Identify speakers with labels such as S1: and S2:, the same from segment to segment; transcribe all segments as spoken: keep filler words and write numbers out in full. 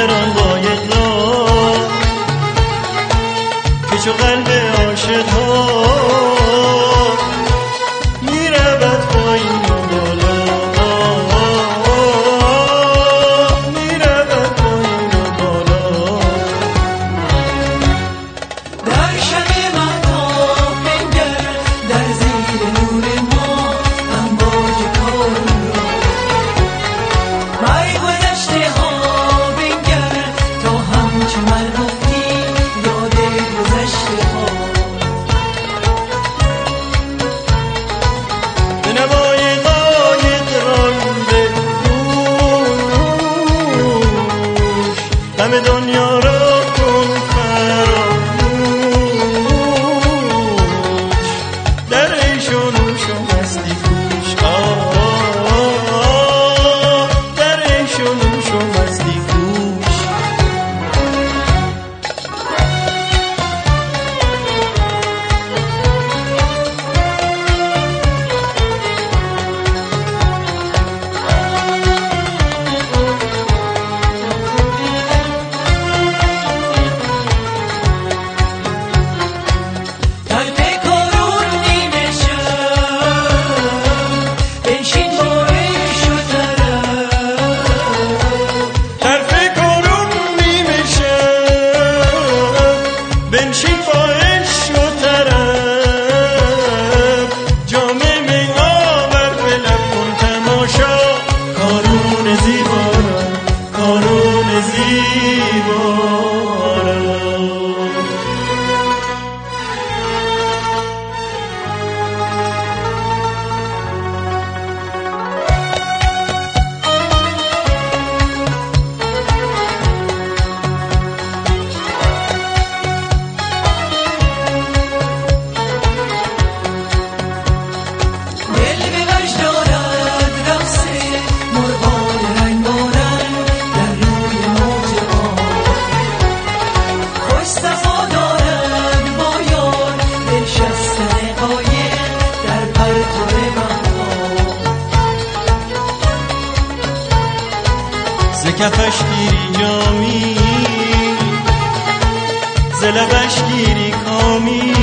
S1: گران قایق را که چو قلب عاشق ها می رود پایین و بالا می رود پایین و بالا
S2: در شب مهتاب بنگر در زیر نور ما امواج کارون را بر گذشته ها بنگر تا همچو من افتی یاد گذشته ها
S1: به نوای قایق رانده گوش همه دنیا را کن فراموش در عیش و نوش و مستی کوش آه در عیش و نوش و مستی کوش
S2: در پیکارون نیمه شب بنشین با عیش و طرب
S1: طرف کارون نیمه شب بنشین با عشق و طرب جام می آور به لب کن تماشا کارون زیبا را کارون زیبا را
S2: دل به وجد دارد رقص مرغان رنگارنگ در روی موج آب خوش صفا دارد با یار نشستن قایق در پرتو مهتاب
S1: ز کفش گیری جامی ز لبش گیری کامی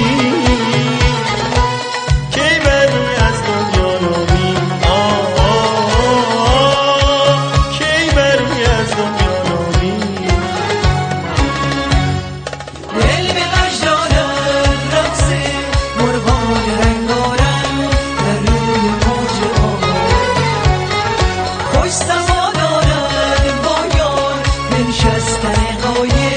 S1: کی بر روی از دنیا نامی آه آه آه کی بر روی از دنیا نامی
S2: دل به وجد دارد رقص مرغان رنگارنگ در روی موج آب خوش صفا دارد با یار نشستن قایق